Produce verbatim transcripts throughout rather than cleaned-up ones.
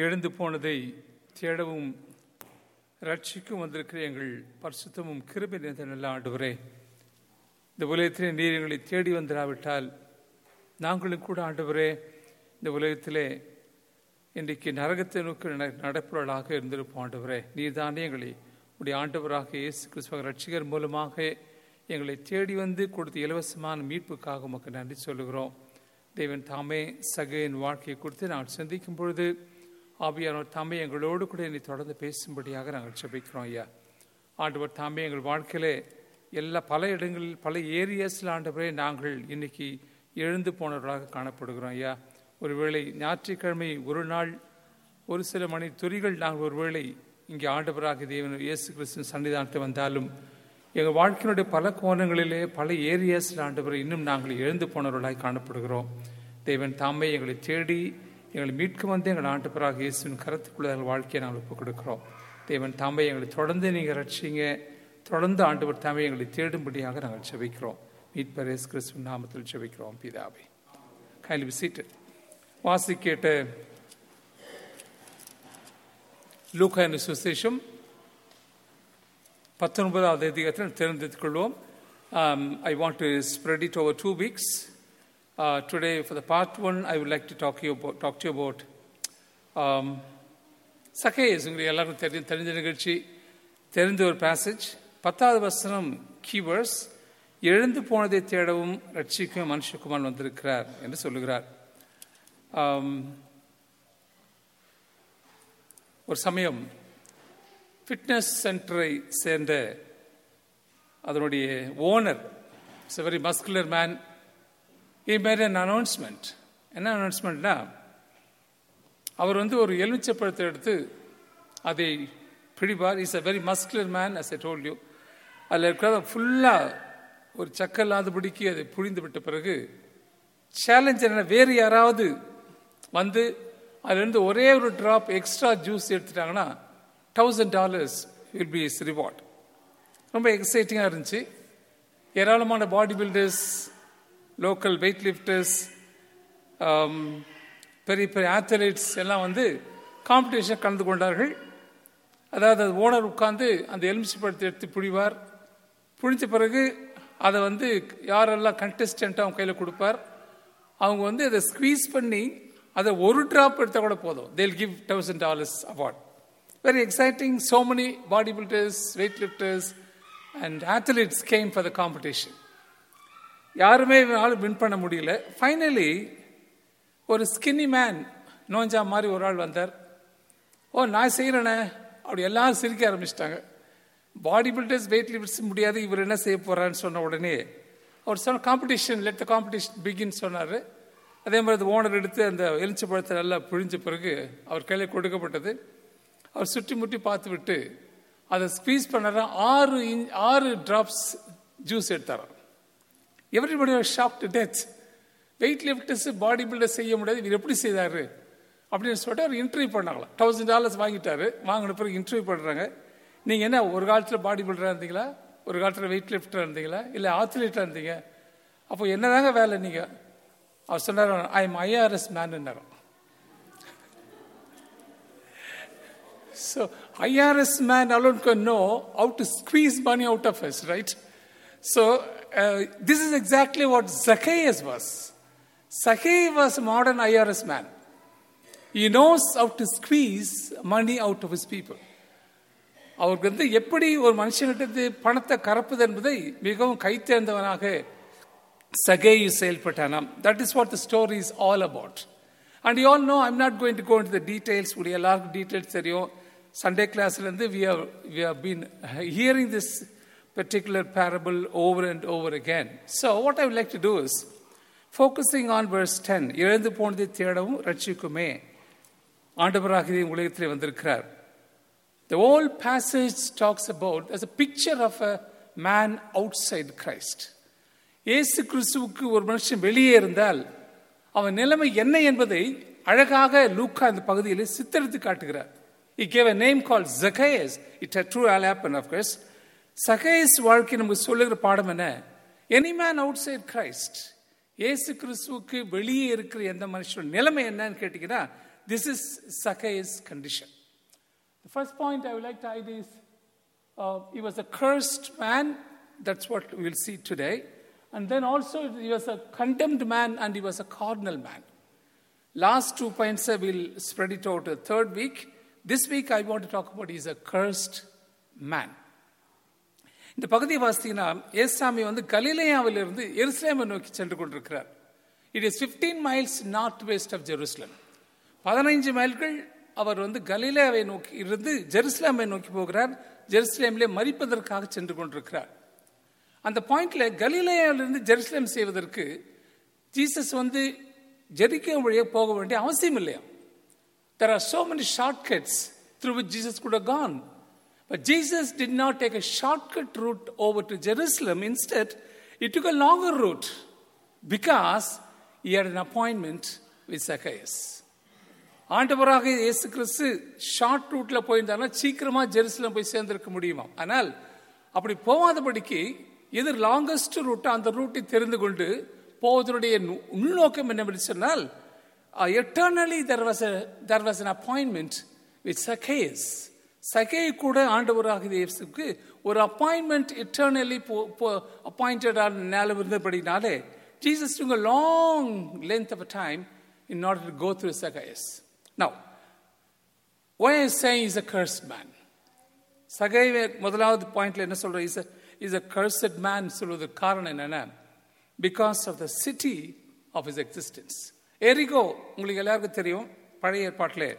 எழுந்து போனதை தேடவும் ரட்சிக்கும் வந்திருக்கிற எங்கள் பரிசுத்தமும் கிருபை நிறைந்த நல்ல ஆண்டவரே, இந்த உலகத்திலே நீர் எங்களை தேடி வந்திராவிட்டால் நாங்களும் கூட ஆண்டவரே இந்த உலகத்திலே இன்றைக்கு நரகத்தை நோக்கி நடப்பவர்களாக இருந்திருப்போம். ஆண்டவரே, நீர் தானே எங்களை உடைய ஆண்டவராக இயேசு கிறிஸ்துவ ரட்சிகர் மூலமாக எங்களை தேடி வந்து கொடுத்த இலவசமான மீட்புக்காக உமக்கு நன்றி சொல்லுகிறோம். தேவன் தாமே சகையின் வாழ்க்கையை குறித்து நாங்கள் சிந்திக்கும் பொழுது ஆவியானவர் தாமே எங்களோடு கூட என்னை தொடர்ந்து பேசும்படியாக நாங்கள் ஜெபிக்கிறோம். ஐயா ஆண்டவர் தாமே எங்கள் வாழ்க்கையிலே எல்லா பல இடங்களில் பல ஏரியாஸில் ஆண்டவரே நாங்கள் இன்னைக்கு எழுந்து போனவர்களாக காணப்படுகிறோம். ஐயா, ஒருவேளை ஞாயிற்றுக்கிழமை ஒரு நாள் ஒரு சில மணி துறிகள் நாங்கள் ஒருவேளை இங்கே ஆண்டவராக தேவன் இயேசு கிறிஸ்துவின் சன்னிதானத்தை வந்தாலும் எங்கள் வாழ்க்கையினுடைய பல கோணங்களிலே பல ஏரியாஸில் ஆண்டவரை இன்னும் நாங்கள் எழுந்து போனவர்களாக காணப்படுகிறோம். தேவன் தாமே எங்களை தேடி எங்களை மீட்க வந்து எங்கள் ஆண்டவராக இயேசுவின் கருத்துக்குள்ள எங்கள் வாழ்க்கையை நாங்கள் ஒப்புக் கொடுக்கிறோம். தேவன் தாமே எங்களை தொடர்ந்து நீங்கள் ரட்சிங்க, தொடர்ந்து ஆண்டவர் தாமே எங்களை தேடும்படியாக நாங்கள் ஜெபிக்கிறோம். மீட்பர் இயேசு கிறிஸ்துவின் நாமத்தில் ஜெபிக்கிறோம் பிதாவே. kindly be seated. வாசி கேட்ட லூக்கா என்ற சுவிசேஷம் பத்தொன்பதாவது அதிகாரத்தில் தெரிந்து கொள்வோம். I want to spread it over two weeks. Uh, today, for the part one, I would like to talk to you about, talk to you about um, Zacchaeus. உங்களுக்கு எல்லாருக்கும் தெரிஞ்ச தெரிஞ்ச நிகழ்ச்சி, தெரிந்த ஒரு பேசேஜ். பத்தாவது வசனம் கீவேர்ஸ், எழுந்து போனதை தேடவும் ரட்சிக்கும் மனுஷகுமாரன் வந்திருக்கிறார் என்று சொல்லுகிறார். ஒரு சமயம் ஃபிட்னஸ் சென்டரை சேர்ந்த அதனுடைய owner, it's a very muscular man. he made an announcement. என்ன அனௌன்ஸ்மெண்ட்னா, அவர் வந்து ஒரு எலுமிச்சப்பழத்தை எடுத்து அதை பிடிப்பார். Is a very muscular man, as I told you. அதில் இருக்கிறத ஃபுல்லாக ஒரு சக்கல்லாதபடிக்கு அதை புழிந்து விட்ட பிறகு சேலஞ்ச் என்ன, வேறு யாராவது வந்து அதுலேருந்து ஒரே ஒரு ட்ராப் எக்ஸ்ட்ரா ஜூஸ் எடுத்துட்டாங்கன்னா thousand dollars will be is reward. ரொம்ப எக்ஸைட்டிங்காக இருந்துச்சு. ஏராளமான body builders, local weight lifters, பெரிய பெரிய ஆத்லெட்ஸ் எல்லாம் வந்து காம்படிஷன் கலந்து கொண்டார்கள். அதாவது அது ஓனர் உட்கார்ந்து அந்த எலுமிச்சை பழத்தை எடுத்து புழிவார். புழிஞ்ச பிறகு அதை வந்து யாரெல்லாம் கண்டெஸ்டண்ட்டாக அவங்க கையில் கொடுப்பார். அவங்க வந்து அதை ஸ்குவீஸ் பண்ணி அதை ஒரு ட்ராப் எடுத்தால் கூட போதும், they'll give thousand dollars award. Very exciting. So many bodybuilders, weightlifters and athletes came for the competition. யாருமே வின் பண்ண முடியல. ஃபைனலி ஒரு ஸ்கின்னி மேன், நோஞ்சா மாதிரி ஒரு ஆள் வந்தார். ஓ, நான் செய்கிறேனே அப்படி எல்லாரும் சிரிக்க ஆரம்பிச்சிட்டாங்க. பாடி பில்டர்ஸ், வெயிட் லிஃப்டர்ஸ் முடியாது, இவர் என்ன செய்ய போறான்னு சொன்ன உடனே அவர் சொன்ன competition, let the competition begin சொன்னார். அதே மாதிரி ஓனர் எடுத்து அந்த எலுமிச்சை பழத்தை நல்லா பிழிஞ்ச பிறகு அவர் கையில் கொடுக்கப்பட்டது. அவர் சுற்றி முற்றி பார்த்து விட்டு அதை ஸ்குவீஸ் பண்ணாரா, ஆறு இன்ச் ஆறு டிராப்ஸ் ஜூஸ் எடுத்தாராம். Everybody was shocked to death. Weight lifters, body builder செய்ய முடியாது, இவர் எப்படி செய்தாரு அப்படின்னு சொல்லிட்டு அவர் இன்டர்வியூ பண்ணாங்களாம். தௌசண்ட் டாலர்ஸ் வாங்கிட்டாரு. வாங்கின பிறகு இன்டர்வியூ பண்ணுறாங்க. நீங்கள் என்ன ஒரு காலத்தில் பாடி பில்டராக இருந்தீங்களா, ஒரு காலத்தில் வெயிட் லிஃப்டராக இருந்தீங்களா, இல்லை ஆத்லீட்டாக இருந்தீங்க, அப்போ என்னதாங்க வேலை நீங்கள்? அவர் சொன்னார், I am IRS man. So I R S man alone can know how to squeeze money out of us, right? So uh, this is exactly what Zacchaeus was. Zacchaeus was a modern I R S man. He knows how to squeeze money out of his people. அவருக்கு வந்து எப்படி ஒரு மனுஷன்கிட்ட பணத்தை கறப்பது என்பதை மிகவும் கைத்தேர்ந்தவனாக Zacchaeus செயல்பட்டானாம். That is what the story is all about. And you all know, I'm not going to go into the details. உடைய எல்லாருக்கும் details தெரியும். சண்டே கிளாஸ்லேருந்து we have we have been hearing this particular parable over and over again. So what I would like to do is focusing on verse ten. எழுந்து போனதை தேடவும் ரட்சிக்குமே ஆண்டவராக உலகத்திலே வந்திருக்கிறார். The whole passage talks about as a picture of a man outside Christ. இயேசு கிறிஸ்துவுக்கு ஒரு மனுஷன் வெளியே இருந்தால் அவன் நிலைமை என்ன என்பதை அழகாக லூக்கா இந்த பகுதியில் சித்தரித்து காட்டுகிறார். He gave a name called Zacchaeus. It had true happened, of course. Zacchaeus வாழ்க்கை நமக்கு சொல்லுகிற பாடம் என்ன? Any man outside Christ, இயேசு கிறிஸ்துவுக்கு வெளியே இருக்கிற எந்த மனுஷன் நிலைமை என்னன்னு கேட்டீங்கன்னா, this is Zacchaeus' condition. The first point I would like to highlight is uh, he was a cursed man. That's what we will see today. And then also he was a condemned man and he was a cardinal man. Last two points I will spread it out to the third week. This week I want to talk about he is a cursed man. இந்த பகுதியை வாசித்தீங்கன்னா ஏசாமி வந்து கலிலேயாவிலிருந்து எருசலேமை நோக்கி சென்று கொண்டிருக்கிறார். It is fifteen miles north west of Jerusalem. பதினைஞ்சு மைல்கள் அவர் வந்து கலிலேயாவை நோக்கி இருந்து ஜெருசலேமை நோக்கி போகிறார். ஜெருசலேமிலே மரிப்பதற்காக சென்று கொண்டிருக்கிறார். அந்த பாயிண்ட்ல கலிலேயாவிலிருந்து ஜெருசலேம் செய்வதற்கு ஜீசஸ் வந்து ஜெரிக்கோ வழியே போக வேண்டிய அவசியம் இல்லையா. There are so many shortcuts through which Jesus could have gone. But Jesus did not take a shortcut route over to Jerusalem. Instead, he took a longer route because he had an appointment with Zacchaeus. ஆண்டவராக இயேசு கிறிஸ்து short ரூட்ல போயிருந்தாலும் சீக்கிரமா Jerusalem போய் சேர்ந்திருக்க முடியுமா? ஆனால் அப்படி போகாதபடிக்கு எது லாங்கஸ்ட் ரூட் அந்த ரூட்டை தெரிந்து கொண்டு போவதனுடைய உள்நோக்கம் என்னவென்று சொன்னால் eternally there was a there was an appointment with Zacchaeus. சகேயு கூட ஆண்டவராக இயேசுக்கு ஒரு அப்பாயின்மெண்ட் eternally appointed ஆன நேரம் இருந்தபடினாலே Jesus took a long length of a time in order to go through Zacchaeus. Now, why I say he's a cursed man? சகேயு முதலாவது பாயிண்ட்ல என்ன சொல்ற? Is is a cursed man சொல்வதற்கு காரணம் என்னன்னா because of the city of his existence. எரிகோ உங்களுக்கு எல்லாருக்கும் தெரியும். பழைய ஏற்பாட்டிலே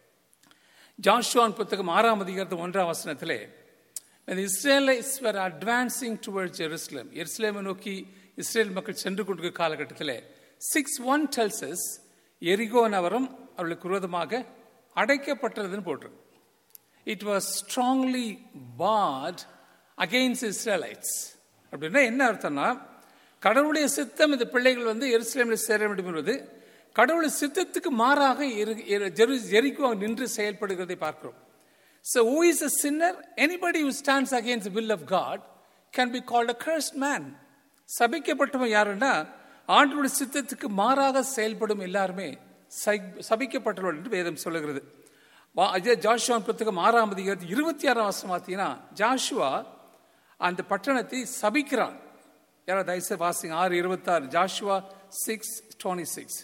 ஜாஷுவான் புத்தகம் ஆறாம் அதிகாரத்து ஒன்றாம் வசனத்திலே when the Israelites were advancing towards Jerusalem, எருசலேமை நோக்கி இஸ்ரேல் மக்கள் சென்று கொண்டிருக்கிற காலகட்டத்திலே six one tells us எரிகோ நகரம் அவர்களுக்கு விரோதமாக அடைக்கப்பட்டதுன்னு போட்டிருக்கு. It was strongly barred against Israelites. அப்படின்னா என்ன அர்த்தம்னா கடவுளுடைய சித்தம் இந்த பிள்ளைகள் வந்து எருசலேமில் சேர வேண்டும் என்பது கடவுளுடைய சித்தத்துக்கு மாறாக எரிகோ நின்று செயல்படுகிறதை பார்க்கிறோம். So who is a sinner? Anybody who stands against the will of God can be called a cursed man. சபிக்கப்பட்டவன் யாருன்னா ஆண்டவருடைய சித்தத்துக்கு மாறாக செயல்படும் எல்லாருமே சபிக்கப்பட்டவர்கள் என்று வேதம் சொல்லுகிறது. ஜாஷுவா புத்தகம் ஆறாம் அதிகாரத்தில் இருபத்தி ஆறாம் வருஷம் பார்த்தீங்கன்னா ஜாஷுவா அந்த பட்டணத்தை சபிக்கிறான். யாராவது தயவுசெய்து வாசிங்க ஆறு இருபத்தி ஆறு. Joshua six twenty six.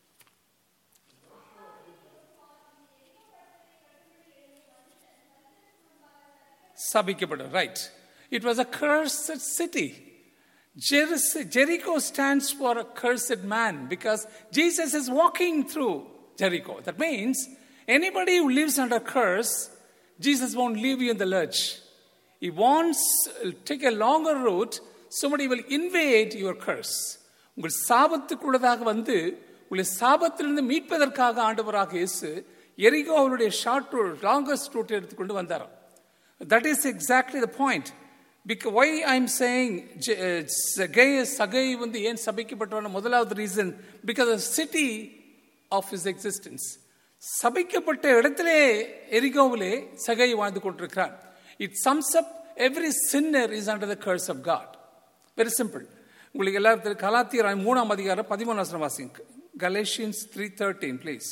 சபிக்கப்பட்ட right. It was a cursed city. Jericho stands for a cursed man because Jesus is walking through Jericho. That means anybody who lives under curse, Jesus won't leave you in the lurch. He wants to take a longer route. Somebody will invade your curse. உங்கள் சாபத்துக்குள்ளதாக வந்து உங்களை சாபத்திலிருந்து மீட்பதற்காக ஆண்டவராக இயேசு எரிகோ அவருடைய short route longest root எடுத்துக்கொண்டு வந்தாராம். That is exactly the point. Because why I'm saying Zacchaeus சகை வந்து ஏன் சபிக்கப்பட்டவன முதலாவது reason because the city of his existence. சபிக்கப்பட்ட இடத்திலே எரிகோவிலே சகை வாழ்ந்து கொண்டிருக்கிறார். It sums up every sinner is under the curse of God. Very simple. உங்களுக்கு எல்லாரும் கலாத்தியர் மூணாம் அதிகாரம் பதிமூணாம் வசனம் வாசிங்க. Galatians three thirteen please.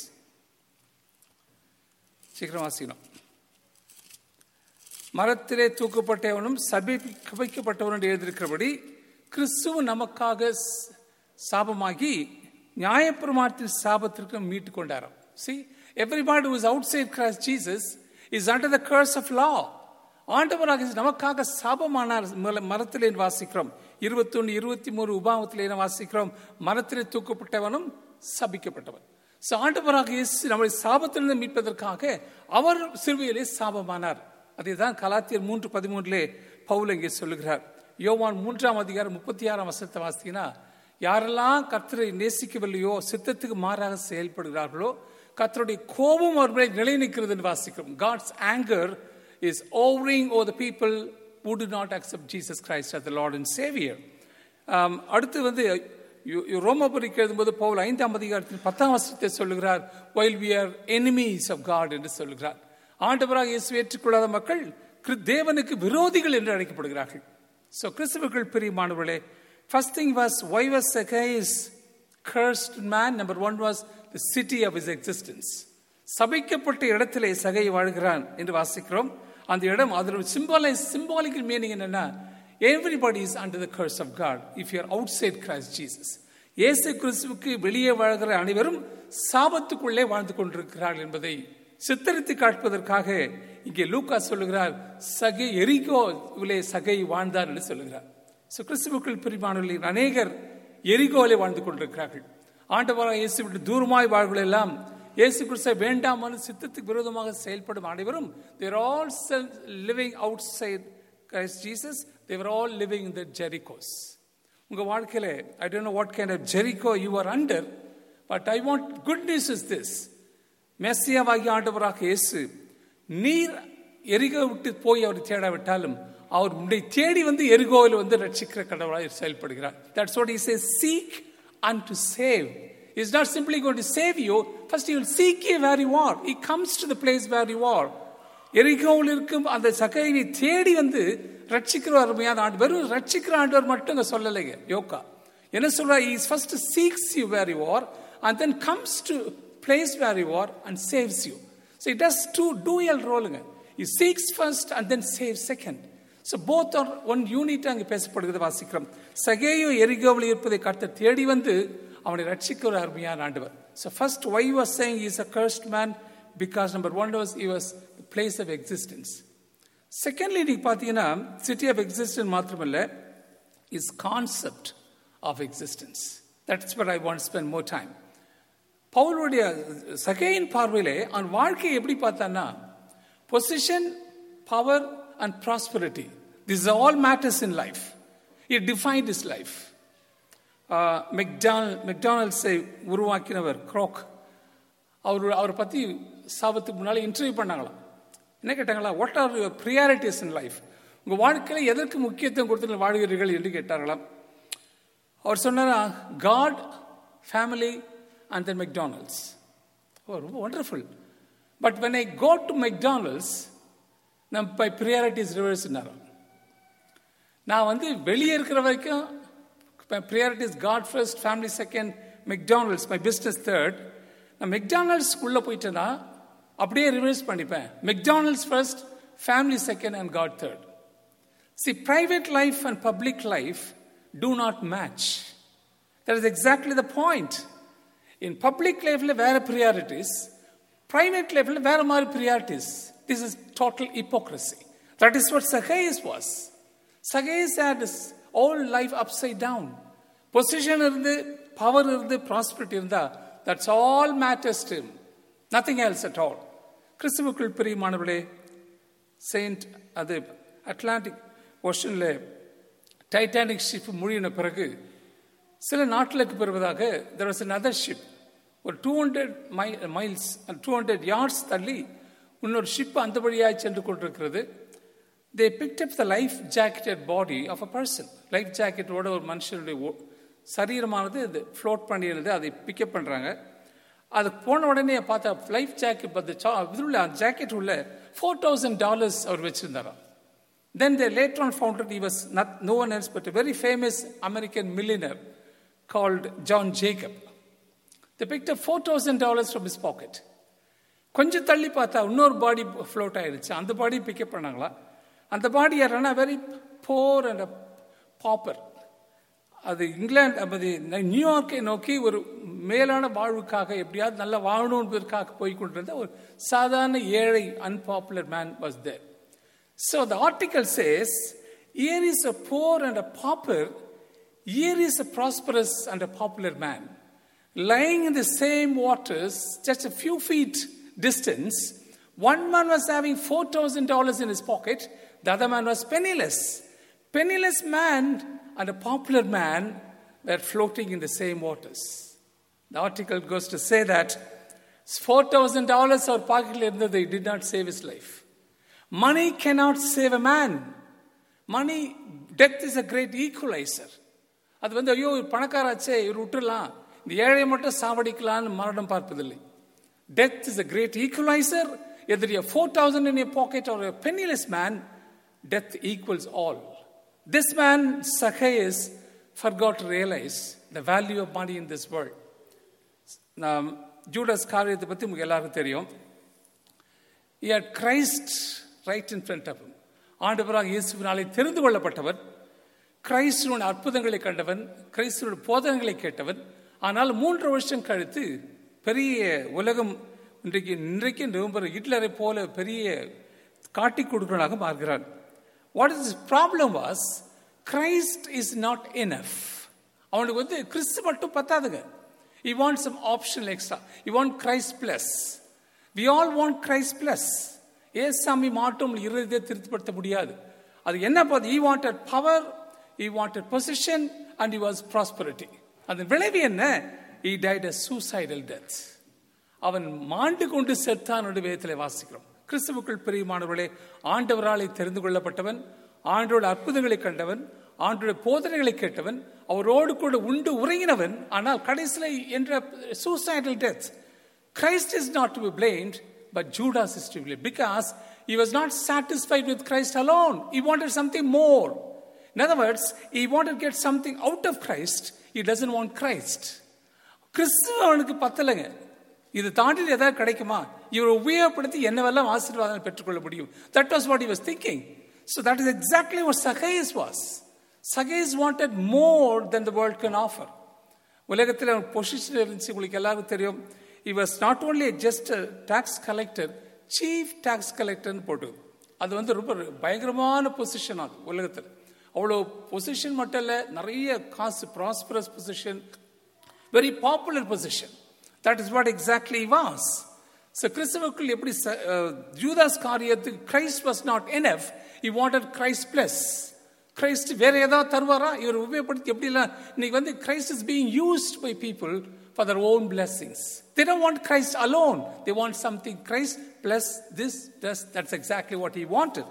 சீக்கிரம் வாசிக்கணும். மரத்திலே தூக்கப்பட்டவனும் சபிக்கப்பட்டவனும் எழுதியிருக்கிறபடி கிறிஸ்துவ நமக்காக சாபமாகி நியாயப்பிரமாணத்தின் சாபத்திற்கு மீட்டு கொண்டாராம். See, everybody who is outside Christ Jesus is under the curse of law. ஆண்டவராக நமக்காக சாபமானார். மரத்திலே வாசிக்கிறோம் இருபத்தி ஒன்று இருபத்தி மூணு உபாகத்திலே வாசிக்கிறோம் மரத்திலே தூக்கப்பட்டவனும் சபிக்கப்பட்டவன். ஆண்டவராக இயேசு நம்மை சாபத்திலிருந்து மீட்பதற்காக அவர் சிலுவையிலே சாபமானார். அதேதான் கலாத்தியர் மூன்று பதிமூன்றிலே பவுல் இங்கே சொல்லுகிறார். யோவான் மூன்றாம் அதிகாரம் முப்பத்தி ஆறாம் வசனத்தை வாசித்தீங்கன்னா யாரெல்லாம் கர்த்தரை நேசிக்கவில்லையோ சித்தத்துக்கு மாறாக செயல்படுகிறார்களோ கர்த்தருடைய கோபம் அவர் மேல் நிலை நிற்கிறது வாசிக்கிறோம். God's anger is overing over the people who do not accept Jesus Christ as the Lord and Savior. அடுத்து வந்து ரோமபுரிக்கு எழுதும்போது பவுல் ஐந்தாம் அதிகாரத்தில் பத்தாம் வசனத்தை சொல்லுகிறார் while we are enemies of God என்று சொல்லுகிறார். ஆண்டவராக இயேசுவை ஏற்றுக்கொள்ளாத மக்கள் தேவனுக்கு விரோதிகள் என்று அழைக்கப்படுகிறார்கள். So கிறிஸ்தவர்கள் பிரியமானவர்களே, first thing was why was Zacchaeus cursed man? Number one was the city of his existence. சபிக்கப்பட்ட இடத்திலே சகை வாழ்கிறான் என்று வாசிக்கிறோம். அந்த இடம் அதோட சிம்பாலிக் சிம்பாலிக்கல் மீனிங் என்னன்னா, everybody is under the curse of God if you are outside Christ Jesus. இயேசு கிறிஸ்துவுக்கு வெளியே வாழ்கிற அனைவரும் சாபத்துக்குள்ளே வாழ்ந்து கொண்டிருக்கிறார்கள் என்பதை சித்தரித்து காட்டுவதற்காக இங்கே லூக்கா சொல்லுகிறார், சகை எரிகோவிலே சகை வாழ்ந்தார் என்று சொல்லுகிறார். கிறிஸ்துவுக்குள் பிரிவானவர்களில் அநேகர் எரிகோவிலே வாழ்ந்து கொண்டிருக்கிறார்கள். ஆண்டவராக இயேசு விட்டு தூரமாய் வாழ்கள் எல்லாம் இயேசு கிறிஸ்துவை வேண்டாமல் சித்தத்துக்கு விரோதமாக செயல்படும் அனைவரும் they are all living outside Christ Jesus. They were all living in the Jerichos. உங்க வாழ்க்கையில I don't know what kind of Jericho you are under, but I want good news is this. மெசியாவாகிய ஆண்டவராக இயேசு நீர் எரிகோ விட்டு போய் அவர் தேடாவிட்டாலும் அவர் உன்னை தேடி வந்து எரிகோவில் வந்து ரட்சிக்கிற கடவுளாக செயல்படுகிறார். That's what he says, seek and to save. He's not simply going to save you. First he will seek you where you are. He comes to the place where you are. எரிகோவில் இருக்கும் அந்த சகையை தேடி வந்து ரட்சிக்கிற அருமையான ஆண்டு. வெறும் ரட்சிக்கிற ஆண்டவர் மட்டும் சொல்லலைங்க யோகா. என்ன சொல்ற? He first seeks you where you are and then comes to place where you are and saves you. So it does two dual role. He seeks first and then saves second. So both are one unit அங்கே பேசப்படுகிறது வாசிக்கிறோம். சகேயு எரிகோவில் இருப்பதை கர்த்தர் தேடி வந்து அவனை ரட்சிக்கிற அருமையான ஆண்டவர். So first why he was saying he is a cursed man, because number one was he was the place of existence. Secondly நீ பார்த்தீங்கன்னா city of existence மாத்திரமல்ல, is concept of existence. That's what I want to spend more time. பவுலுடைய சகேயின் பார்வையிலே அவன் வாழ்க்கையை எப்படி பார்த்தான்னா, position, power and prosperity, these are all matters in life. He defined his life. uh, McDonald, மெக்டானல்ட்ஸை உருவாக்கினவர் Kroc, அவர் அவரை பற்றி சாபத்துக்கு முன்னால் இன்டர்வியூ பண்ணாங்களாம். என்ன கேட்டாங்களா, what are your priorities in life, உங்கள் வாழ்க்கையில் எதற்கு முக்கியத்துவம் கொடுத்து வாழ்கிறீர்கள் என்று கேட்டார்களாம். அவர் சொன்னாரா, God, family and then McDonald's. Oh, wonderful. But when I go to McDonald's, my priorities reverse. நான் வந்து வெளியே இருக்கிற வரைக்கும் my priorities God first, family second, McDonald's my business third. நான் மெக்டானல்ட்ஸ் உள்ள போயிட்டேன்னா அப்படியே ரிவர்ஸ் பண்ணிப்பேன். McDonald's first, family second and God third. See, private life and public life do not match. That is exactly the point. In public life le vera priorities, private life le vera mari priorities. This is total hypocrisy. That is what Zacchaeus was. Zacchaeus had his whole life upside down. Position irundhu, power irundhu, prosperity irundha, that's all matters to him. Nothing else at all. கிறிஸ்துவுக்குள் பிரியமானவர்களே, saint அது Atlantic ஓஷன்ல Titanic ship மூழ்கின பிறகு சில நாட்களுக்கு பிறகுதாக there was another ship, ஒரு two hundred miles two hundred yards தள்ளி இன்னொரு ஷிப் அந்த வழியாக சென்று கொண்டிருக்கிறது. they picked up the life jacketed body of a person. Life ஜாக்கெட்டோட ஒரு மனுஷனுடைய சரீரமானது அது ஃப்ளோட் பண்ணியிருந்தது, அதை பிக்கப் பண்ணுறாங்க. அது போன உடனே பார்த்தா லைஃப் ஜாக்கெட் இது உள்ள அந்த ஜாக்கெட் உள்ள ஃபோர் தௌசண்ட் டாலர்ஸ் அவர் வச்சிருந்தாராம். Then they later on found that he was not, no one else but a very famous American millionaire called John Jacob. They picked up four thousand dollars from his pocket. கொஞ்சம் தள்ளி பார்த்தா இன்னொரு பாடி float ஆயிடுச்சு. அந்த பாடி pickup பண்ணாங்களா. அந்த பாடி யாருன்னா very bore and பாப்பர். அது இங்கிலாந்து அது நியூயார்க்கை நோக்கி ஒரு மேலான வாழ்வுக்காக எப்படியாவது நல்லா வாழணும் என்பதற்காக போய் கொண்டிருந்த ஒரு சாதாரண ஏழை unpopular man was there. So the article says, here is a poor and a pauper, here is a prosperous and a popular man, lying in the same waters, just a few feet distance. One man was having four thousand dollars in his pocket, the other man was penniless. Penniless man and a popular man were floating in the same waters. The article goes to say that four thousand dollars or pocket irundhathu, they did not save his life. Money cannot save a man. Money, death is a great equalizer. அது வந்து ஐயோ பணக்காராச்சே இவர் விட்டுலாம், இந்த ஏழை மட்டும் சாவடிக்கலான்னு மரணம் பார்ப்பதில்லை. Death is a great equalizer. Whether you have four thousand in your pocket or a penniless man, death equals all. This man, Zacchaeus, forgot to realize the value of money in this world. Now, Judas காரியத்தை பற்றி உங்களுக்கு எல்லாருக்கும் தெரியும். He had Christ right in front of him. ஆண்டவராக இயேசுவினாலே தெரிந்து கொள்ளப்பட்டவன், கிறிஸ்துவின் அற்புதங்களை கண்டவன், கிறிஸ்துவின் போதனைகளை கேட்டவன். ஆனால் மூன்று வருஷம் கழித்து பெரிய உலகம் இன்றைக்கு இன்றைக்கு நவம்பர் ஹிட்லரை போல பெரிய காட்டி கொடுக்கிறவனாக மாறுகிறான். What is his problem was, Christ is not enough. அவனுக்கு வந்து கிறிஸ்து மட்டும் பத்தாதுங்க. He wants some optional extra. He wants Christ plus. We all want Christ plus. ஏசாமி மாட்டும் இருதயத்தை திருப்திப்படுத்த முடியாது. அது என்ன போது? He wanted power, he wanted position, and he was prosperity. அதன் விளைவு என்ன? He died a suicidal death. அவன் மாண்டு கொண்டு செத்தான் என்று வேதத்திலே வாசிக்கிறோம். கிறிஸ்துவுக்குள் பிரியமானவர்களே, ஆண்டவராலே தெரிந்து கொள்ளப்பட்டவன், ஆண்டோட அற்புதங்களை கண்டவன், ஆண்டோட போதனைகளை கேட்டவன், அவரோடு கூட உண்டு உறங்கினவன். ஆனால் கடைசியில் என்ற suicidal death. Christ is not to be blamed, but Judas is to be blamed, because he was not satisfied with Christ alone. He wanted something more. In other words, he wanted to get something out of Christ. He doesn't want Christ. கிறிஸ்து அவனுக்கு பத்தலைங்க. இது தாண்டி ஏதாவது கிடைக்குமா? இவரை உபயோகப்படுத்தி என்னவெல்லாம் ஆசீர்வாதம் பெற்றுக்கொள்ள முடியும். That was what he was thinking. So that is exactly what Zacchaeus was. Zacchaeus wanted more than the world can offer. உலகத்தில் அவன் பொசிஷன் இருந்துச்சு, உங்களுக்கு எல்லாருக்கும் தெரியும். He was not only just a tax collector, chief tax collector போட்டு, அது வந்து ரொம்ப பயங்கரமான பொசிஷன். அது உலகத்தில் அவ்வளோ பொசிஷன் மட்டும் இல்லை, நிறைய காசு, prosperous position, very popular position. That is what exactly he was. So கிறிஸ்துவுக்குள் எப்படி ஜூதாஸ் காரியத்துக்கு Christ was not enough, he wanted Christ plus. Christ வேற ஏதாவது தருவாரா? இவர் உபயோகப்படுத்தி எப்படிலாம் இன்னைக்கு வந்து Christ is being used by people for their own blessings. They don't want Christ alone. They want something Christ plus this, this. That's exactly what he wanted.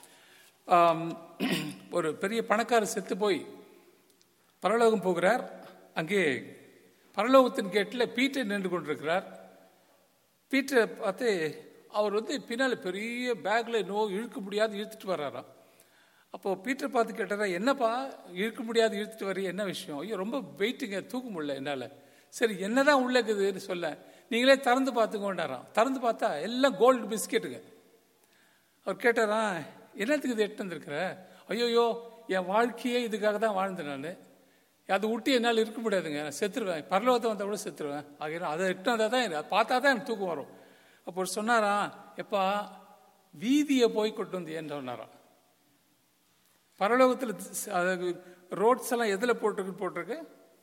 ஒரு பெரிய பணக்காரர் செத்து போய் பரலோகம் போகிறார். அங்கே பரலோகத்தின் கேட்டில் பீட்டர் நின்று கொண்டிருக்கிறார். பீட்டரை பார்த்து அவர் வந்து பின்னால் பெரிய பேக்கில் நோ இழுக்க முடியாது இழுத்துட்டு வர்றாராம். அப்போது பீட்டரை பார்த்து கேட்டாரா, என்னப்பா இழுக்க முடியாது இழுத்துட்டு வர்றீங்க, என்ன விஷயம்? ஐயோ ரொம்ப வெயிட்டுங்க, தூக்க முடியல என்னால். சரி என்னதான் உள்ள இருக்குதுன்னு சொல்ல, நீங்களே திறந்து பார்த்துக்கோண்டாராம். திறந்து பார்த்தா எல்லாம் கோல்டு பிஸ்கெட்டுங்க. அவர் கேட்டாரா, என்னத்துக்கு இது எட்டு வந்துருக்குற? ஐயோயோ என் வாழ்க்கையே இதுக்காக தான் வாழ்ந்தேன் நான், அதை விட்டு என்னால் இருக்க முடியாதுங்க, நான் செத்துருவேன், பரலோகத்தை வந்தால் கூட செத்துருவேன். ஆகிய அதை எட்டு வந்தால் தான் எனக்கு பார்த்தா தான் எனக்கு தூக்கம் வரும். அப்போ சொன்னாரா, எப்பா வீதியை போய் கொண்டு வந்து ஏன் சொன்னாராம். பரலோகத்தில் அது ரோட்ஸ் எல்லாம் எதில் போட்டிருக்கு போட்டிருக்கு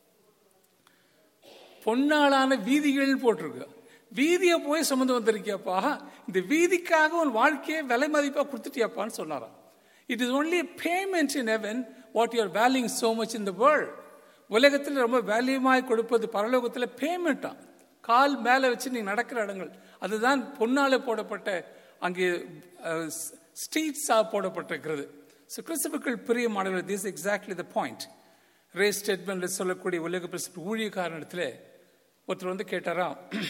பொன்னாளான வீதிகள் போட்டிருக்கு. வீதியை போய் சுமந்து வந்திருக்கியாப்பா, இந்த வீதிக்காக உன் வாழ்க்கையை விலை மதிப்பாக கொடுத்துட்டியாப்பான்னு சொன்னாராம். It is only payment in heaven what you are valuing so much in the world. உலகத்தில் ரொம்ப வேல்யூமாய் கொடுப்பது பரலோகத்தில் பேமெண்ட்டா. கால் மேலே வச்சு நீ நடக்கிற இடங்கள் அதுதான் பொன்னால போடப்பட்ட அங்கே ஸ்ட்ரீட்ஸாக போடப்பட்டிருக்கிறது. ஸோ கிறிஸ்துவுக்குள் பிரியமானவர்கள், this exactly the point. Ray ஸ்டெட்மெண்ட்ல சொல்லக்கூடிய உலக பிரசித்த ஊழியக்காரனிடத்தில் ஒருத்தர் வந்து கேட்டாரா,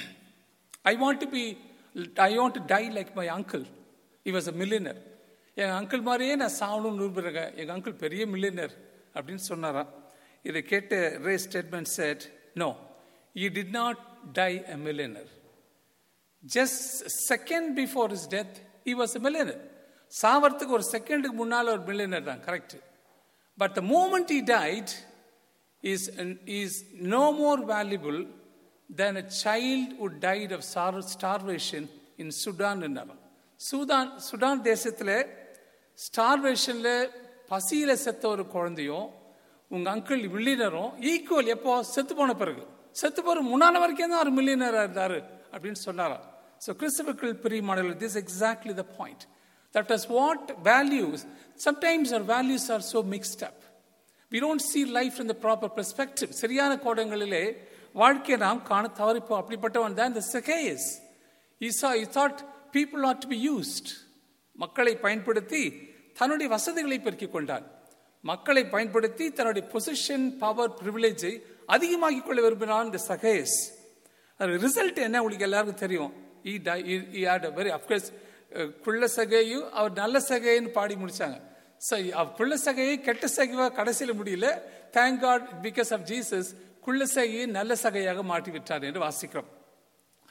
I want to be I want to die like my uncle, he was a millionaire. எங்கள் அங்கிள் மாதிரியே நான் சாவணும்னு விரும்புகிறேங்க, எங்கள் அங்கிள் பெரிய மில்லியனர் அப்படின்னு சொன்னாராம். இதை கேட்டு Ray Stedman said, no, he did not die a millionaire. Just second before his death he was a millionaire. சாவறதுக்கு ஒரு செகண்டுக்கு முன்னால் ஒரு மில்லியனர் தான், correct. But the moment he died is is no more valuable than a child who died of starvation in Sudan. என்னறாம் Sudan Sudan தேசத்தில் ஸ்டார்வேஷனில் பசியில் செத்த ஒரு குழந்தையும் உங்கள் அங்கிள் மில்லியனரும் ஈக்குவல். எப்போ செத்து போன பிறகு, செத்து போகிற முன்னாள் வரைக்கும் தான் ஒரு மில்லியனராக இருந்தார் அப்படின்னு சொன்னாராம். ஸோ கிறிஸ்துவுக்குள் பிரியமானவர்களே, this exactly the point. That is what values. Sometimes our values are so mixed up. We don't see life in the proper perspective. சரியான கோணங்களிலே வாழ்க்கையை நாம் காண தவறிப்போம். அப்படிப்பட்டவன் தான் இந்த Zacchaeus. He saw, he thought people ought to be used. மக்களை பயன்படுத்தி தன்னுடைய வசதிகளை பெருக்கிக் கொண்டான். மக்களை பயன்படுத்தி தன்னுடைய பொசிஷன், பவர், பிரிவிலேஜை அதிகமாக்கிக் கொள்ள விரும்பினான் இந்த Zacchaeus. அது ரிசல்ட் என்ன உங்களுக்கு எல்லாருக்கும் தெரியும். He died, he had a very, of course, குள்ள சகையும் அவர் நல்ல சகைன்னு பாடி முடிச்சாங்க. ஸோ குள்ள சகையை கெட்ட சகைவா கடைசியில் முடியல. Thank God because of Jesus குள்ள சகையை நல்ல சகையாக மாற்றி விட்டார் என்று வாசிக்கிறோம்.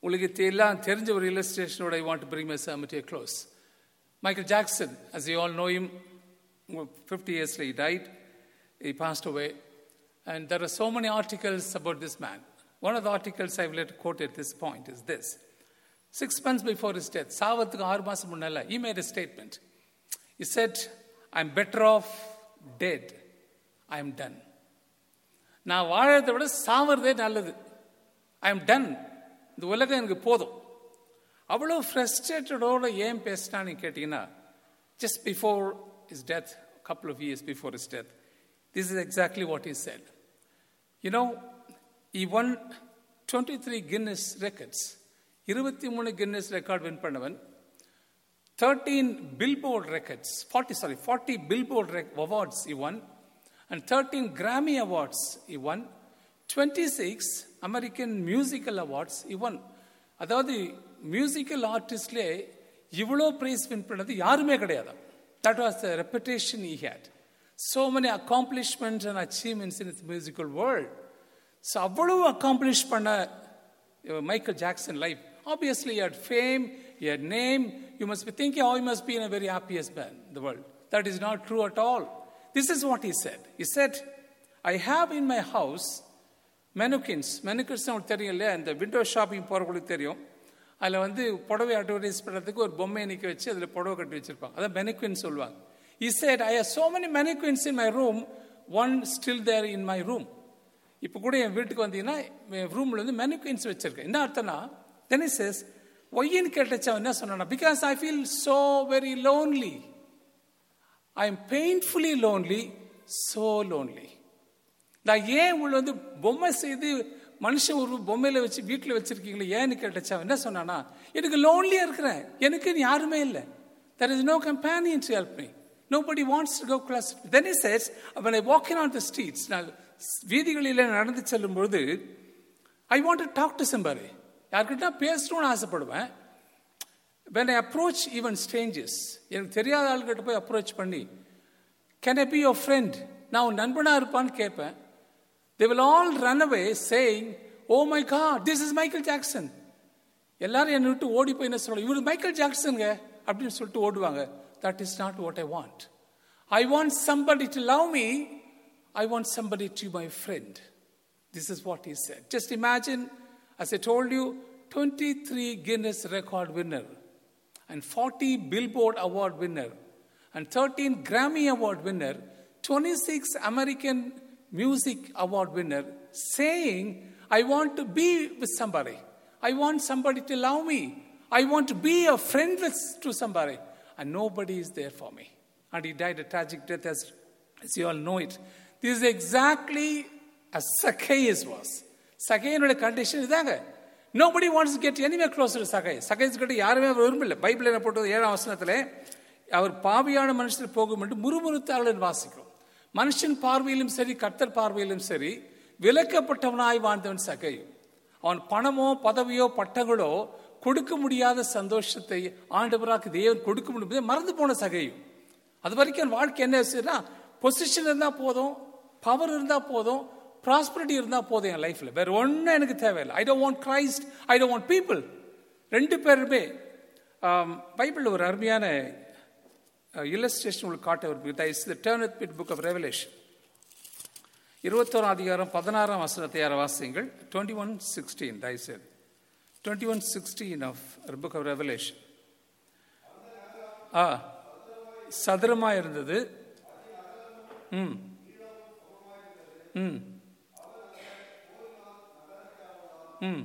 உங்களுக்கு எல்லாம் தெரிஞ்ச ஒரு illustration I want to bring my sermon to a close. Michael Jackson, as you all know him, fifty years later he died, he passed away, and there are so many articles about this man. One of the articles I will let quote at this point is this. Six months before his death, சாவத்துக்கு ஆறு மாசம் முன்னால, he made a statement. He said, I'm better off dead. I'm done. நான் வாழறதை விட சாவறதே நல்லது. I'm done. இந்த உலகம் எனக்கு போதும். அவ்வளோ ஃப்ரஸ்ட்ரேட்டடோட ஏன் பேசினான்னு கேட்டீங்கன்னா, just before his death, a couple of years before his death, this is exactly what he said. You know, he won twenty-three Guinness records. இருபத்தி மூணு Guinness record win பண்ணவன். thirteen Billboard records, forty sorry, forty Billboard rec- awards he won, and thirteen Grammy awards he won, twenty-six American musical awards he won. அதாவது musical ஆர்டிஸ்ட்லே இவ்வளோ prize win பண்ணது யாருமே கிடையாது. That was the reputation he had. So many accomplishments and achievements in its musical world. So அவ்வளோ accomplish பண்ண Michael Jackson life. Obviously he had fame, he had name. You must be thinking, oh, he must be in a very happiest man in the world. That is not true at all. This is what he said. He said, I have in my house mannequins. Mannequins உங்களுக்கு தெரியும் இல்லையா, இந்த window shopping போகிறவங்களுக்கு தெரியும். அதில் வந்து புடவை advertise பண்ணுறதுக்கு ஒரு பொம்மையை நிற்க வச்சு அதில் புடவை கட்டி வச்சுருப்பாங்க. அதான் mannequins சொல்லுவாங்க. He said, I have so many mannequins in my room, one still there in my room. இப்போ கூட என் வீட்டுக்கு வந்தீங்கன்னா என் ரூமில் வந்து mannequins வச்சுருக்கேன். என்ன அர்த்தம்னா, then he says, ஒய்ன்னு கேட்டச்சா என்ன சொன்னா, because I feel so very lonely. I am painfully lonely, so lonely. நான் ஏன் உள்ள வந்து பொம்மை செய்து மனுஷன் ஒரு பொம்மையில வச்சு வீட்டில் வச்சிருக்கீங்களே ஏன்னு கேட்டச்சா என்ன சொன்னானா, எனக்கு லோன்லியா இருக்கிறேன், எனக்கு யாருமே இல்லை. There is no companion to help me. Nobody wants to go close. Then he says, when I walk in on the streets, நான் வீதிகளில் நடந்து செல்லும் பொழுது, I want to talk to somebody. யார்கிட்ட பேசணும்னு ஆசைப்படுவேன். When I approach even strangers, எனக்கு தெரியாத ஆள்கிட்ட போய் அப்ரோச் பண்ணி, can I be your friend? நான் உன் நண்பனா இருப்பான்னு கேட்பேன். They will all run away saying, oh my God, this is Michael Jackson. எல்லாரும் என்னை விட்டு ஓடி போய் என்ன சொல்லுவாங்க, இவரு மைக்கேல் ஜாக்சனுங்க அப்படின்னு சொல்லிட்டு ஓடுவாங்க. That is not what I want. I want somebody to love me. I want somebody to be my friend. This is what he said. Just imagine, as I told you, twenty-three Guinness record winner and forty Billboard award winner and thirteen Grammy award winner, twenty-six American music award winner saying, I want to be with somebody. I want somebody to love me. I want to be a friend with, to somebody. And nobody is there for me. And he died a tragic death, as, as you all know it. This is exactly as Zacchaeus was. Zacchaeus' condition is that nobody wants to get anywhere closer to Zacchaeus. Zacchaeus கிட்ட யாருமே விரும்பல. Bible என்ன போட்டது ஏழாம் வசனத்திலே, அவர் பாவியான மனுஷர் போகும் என்று முறுமுறுத்தாளர் வாசிக்கிறோம். மனுஷன் பார்வையிலும் சரி கர்த்தர் பார்வையிலும் சரி விலக்கப்பட்டவனாய் வாழ்ந்தவன் சகேயு. அவன் பணமோ பதவியோ பட்டங்களோ கொடுக்க முடியாத சந்தோஷத்தை ஆண்டவராக தேவன் கொடுக்க முடியாது மறந்து போன சகேயு. அது வரைக்கும் வாழ்க்கை என்ன செய்யறா, பொசிஷன் இருந்தா போதும், பவர் இருந்தா போதும், ப்ராஸ்பரிட்டி இருந்தா போதும் என் லைஃப்ல, வேற ஒன்னும் எனக்கு தேவையில்லை. I don't want Christ, I don't want people. ரெண்டு பேருமே பைபிள் ஒரு அருமையான illustration உங்களுக்கு காட்ட விரும்புகிறேன். Turn with me to book of Revelation. இருபத்தோராம் அதிகாரம் பதினாறாம் வசனத்தை யார வாசியுங்கள். twenty-one sixteen, தயவு செய்து twenty-one sixteen of the book of Revelation. ஆ சதுரமா இருந்தது. ம் ம் ம்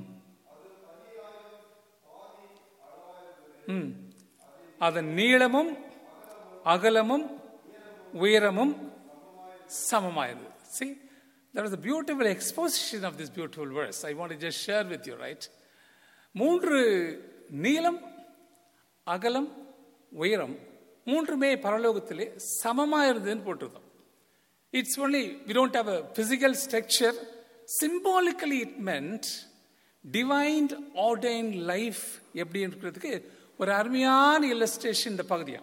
ம் அதன் நீளமும் அகலமும் உயரமும் சமமாயிருது. See, there is a beautiful exposition of this beautiful verse. I want to just share with you, right? மூன்று நீளம் அகலம் உயரம் மூன்றுமே பரலோகத்திலே சமமாயிருதுன்னு போட்டிருந்தோம். It's only, we don't have a physical structure. Symbolically it meant divine ordained life. எப்படி இருக்கிறதுக்கு ஒரு அருமையான illustration இந்த பகுதியா.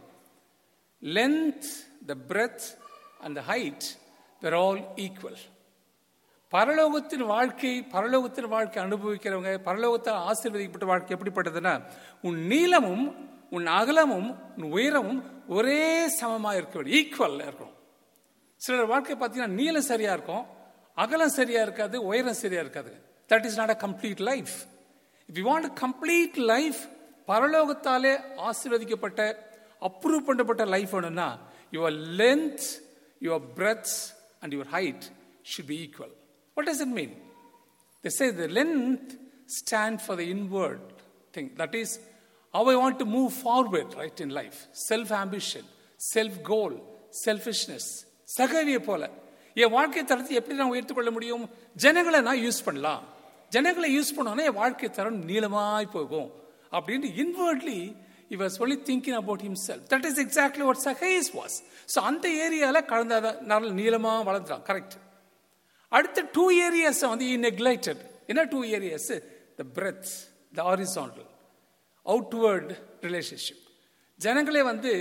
Length, the breadth and the height were all equal. பரலோகத்தின் வாழ்க்கை, பரலோகத்தின் வாழ்க்கை அனுபவிக்கிறவங்க, பரலோகத்தால் ஆசீர்வதிக்கப்பட்ட வாழ்க்கை எப்படிப்பட்டதுன்னா, உன் நீளமும் உன் அகலமும் உன் உயரமும் ஒரே சமமாக இருக்க வேண்டும், ஈக்குவல் இருக்கணும். சிலர் வாழ்க்கை பார்த்தீங்கன்னா நீளம் சரியா இருக்கும், அகலம் சரியா இருக்காது, உயரம் சரியா இருக்காது. That is not a complete life. If you want complete life, பரலோகத்தாலே ஆசீர்வதிக்கப்பட்ட அப்ரூவ் பண்ணப்பட்ட லைஃப் வேணும்னா, your length, your breath and your height should be equal. What does it mean? They say the length stands for the inward thing. That is, how I want to move forward, right, in life. Self-ambition, self-goal, selfishness. சகவியை போல என் வாழ்க்கை தரத்தை எப்படி நான் உயர்த்திக்கொள்ள முடியும்? ஜனங்களை நான் யூஸ் பண்ணலாம், ஜனங்களை யூஸ் பண்ணோன்னா என் வாழ்க்கை தரம் நீளமாய் போகும் அப்படின்னு inwardly he was only thinking about himself. That is exactly what Zacchaeus was. So அந்த ஏரியால கடந்த நீளமா வளர்ந்தான். கரெக்ட். அடுத்த டூ ஏரியாஸ் வந்து he neglected. என்ன two areas? the breadth, the horizontal, outward relationship. ஜனங்களை வந்து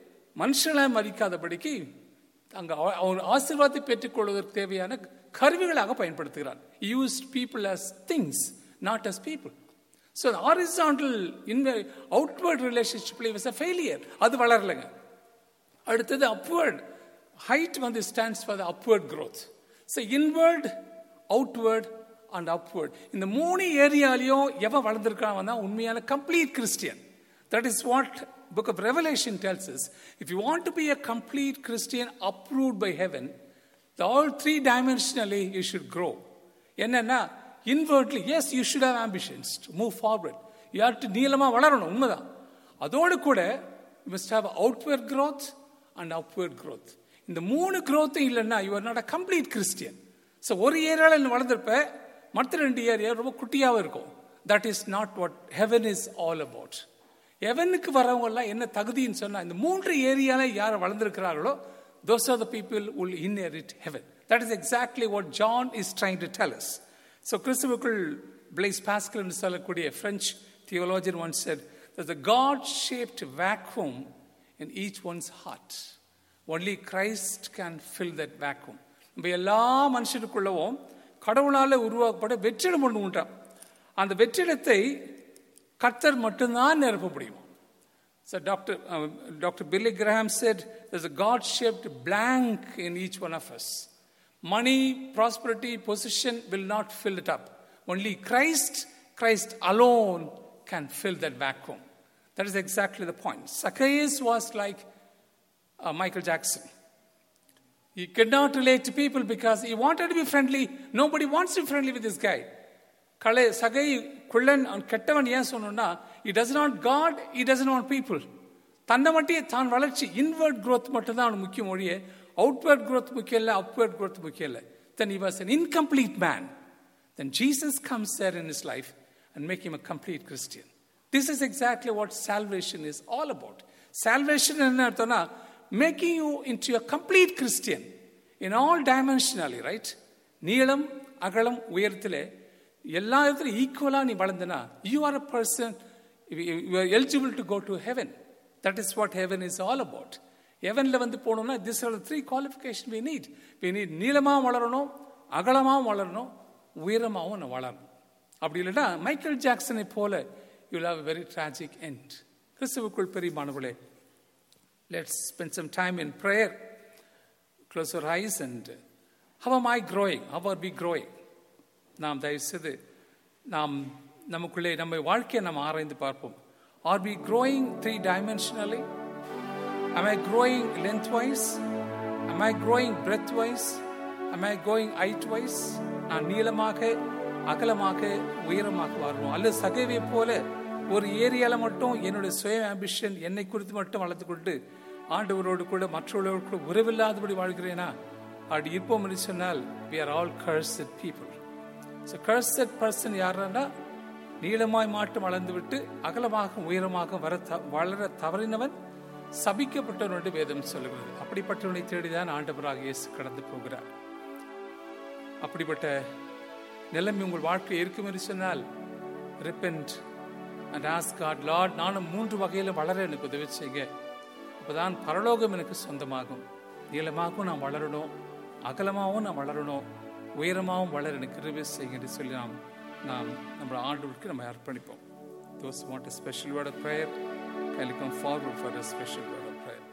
மனுஷனை மதிக்காதபடிக்கு அங்க அவர் ஆசீர்வாதத்தை பெற்றுக்கொள்வதற்கு தேவையான கருவிகளாக பயன்படுத்துகிறார். He used people as things, not as people. So the horizontal in the outward relationship was a failure. அது வளரலங்க. அடுத்தது upward height வந்து stands for the upward growth. So inward, outward and upward. இந்த மூணு ஏரியாலையும் எவன் வளர்ந்திருக்கான் வந்தா உண்மையான complete Christian. That is what book of Revelation tells us. If you want to be a complete Christian approved by heaven, the all three dimensionally you should grow. என்னன்னா inwardly, yes, you should have ambitions to move forward. You have to நீளமா வளரணும், உண்மைதான். அதோடு கூட you must have outward growth and upward growth. இந்த மூணு growth இல்லைன்னா you are not a complete Christian. So ஒரு ஏரியால நீ வளர்ந்திருப்ப, மற்ற ரெண்டு ஏரியா ரொம்ப குட்டியாவும் இருக்கும். That is not what heaven is all about. எவனுக்கு வரவங்க எல்லாம் என்ன தகுதின்னு சொன்னா, இந்த மூன்று ஏரியால யார் வளர்ந்திருக்கிறார்களோ those are the people who will inherit heaven. That is exactly what John is trying to tell us. So கிறிஸ்துவுக்குள் Blaise Pascal என்று சொல்லக்கூடிய French theologian once said that the God-shaped vacuum in each one's heart, only Christ can fill that vacuum. நம்ம எல்லா மனுஷனுக்குள்ளவும் கடவுளால உருவாக்கப்பட்ட வெற்றிடம் ஒன்று உண்டாம். அந்த வெற்றிடத்தை கர்த்தர் மட்டும்தான் நிரப்ப முடியும். So Doctor uh, Doctor Billy Graham said there's a God-shaped blank in each one of us. Money, prosperity, position will not fill it up. Only Christ, Christ alone can fill that vacuum. That is exactly the point. Zacchaeus was like uh, Michael Jackson. He could not relate to people because he wanted to be friendly. Nobody wants to be friendly with this guy. கலை சகை குள்ளன் கெட்டவன் ஏன் சொன்னா, he does not God, he doesn't want people. தன்னை மட்டும் தான் வளர்ச்சி, inward growth மட்டும் தான் அவனுக்கு முக்கியம் ஒழிய outward growth முக்கியம் இல்லை, upward growth முக்கியம் இல்லை. Then he was an incomplete man. Then Jesus comes there in his life and make him a complete Christian. This is exactly what salvation is all about. Salvation என்ன அர்த்தம்னா, making you into a complete Christian in all dimensionally, right? நீளம் அகலம் உயரத்திலே எல்லா இடத்துலையும் ஈக்குவலா நீ வளர்ந்தனா, you are a person, you are eligible to go to heaven. That is what heaven is all about. heavenல வந்து போகணும்னா this are the three qualifications we need. We need நீளமாவும் வளரணும், அகலமாவும் வளரணும், உயரமாவும் நான் வளரணும். அப்படி இல்லைன்னா மைக்கேல் ஜாக்சனை போல you will have a very tragic end. கிறிஸ்துவுக்குள் பிரியமானவர்களே, let's spend some time in prayer. Close your eyes and how am I growing? How are we growing? நாம் தயவுசெய்து நாம் நமக்குள்ளே நம்ம வாழ்க்கையை நாம் ஆராய்ந்து பார்ப்போம். Are we growing three dimensionally? Am I growing lengthwise? Am I growing breadthwise? Am I growing heightwise? நான் நீளமாக அகலமாக உயரமாக வரணும். அல்லது சகைவை போல ஒரு ஏரியால மட்டும் என்னுடைய சுய ஆம்பிஷன் என்னை குறித்து மட்டும் வளர்த்து கொண்டு ஆண்டவரோடு கூட மற்றவர்களோடு கூட உறவில்லாதபடி வாழ்கிறேனா? அப்படி இருப்போம் என்று சொன்னால் we are all cursed people. So cursed person யாருன்னா, நீளமாய் மாட்டம் வளர்ந்து விட்டு அகலமாக உயரமாக வர வளர தவறினவன் சபிக்கப்பட்டவன் என்று வேதம் சொல்லுகிறது. அப்படிப்பட்டவனை தேடிதான் ஆண்டவராக இயேசு கடந்து போகிறார். அப்படிப்பட்ட நிலைமை உங்கள் வாழ்க்கை இருக்கும் என்று சொன்னால் repent and ask God, Lord, நானும் மூன்று வகையில வளர எனக்கு உதவி செய்க. அப்பதான் பரலோகம் எனக்கு சொந்தமாகும். நீளமாகவும் நான் வளரணும், அகலமாகவும் நான் வளரணும், உயரமாகவும் வளர எனக்கு கிருபை செய்யுங்க என்று சொல்லி நாம் நாம் நம்ம ஆண்டவருக்கு நம்ம அர்ப்பணிப்போம். Those who want a special word of prayer, can you come forward for a special word of prayer?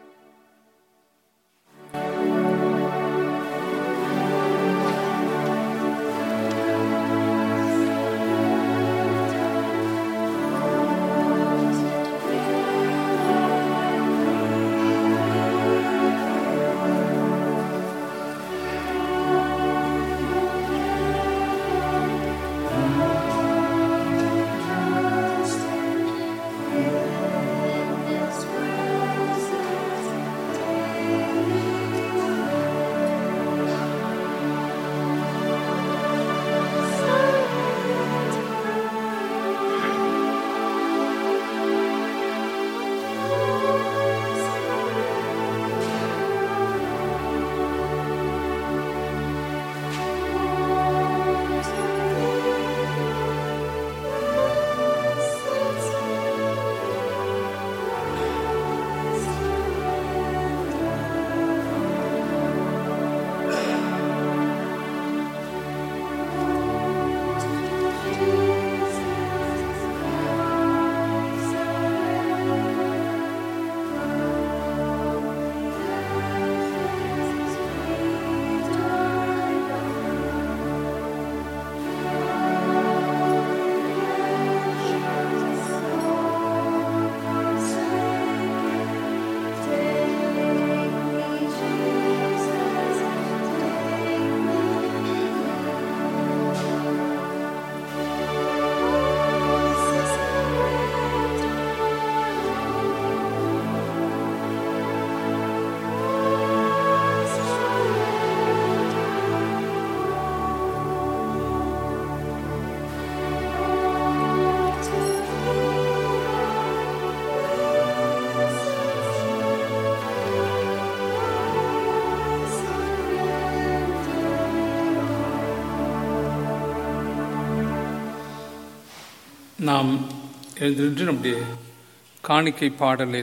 நாம் எழுந்திருந்து நம்முடைய காணிக்கை பாடலை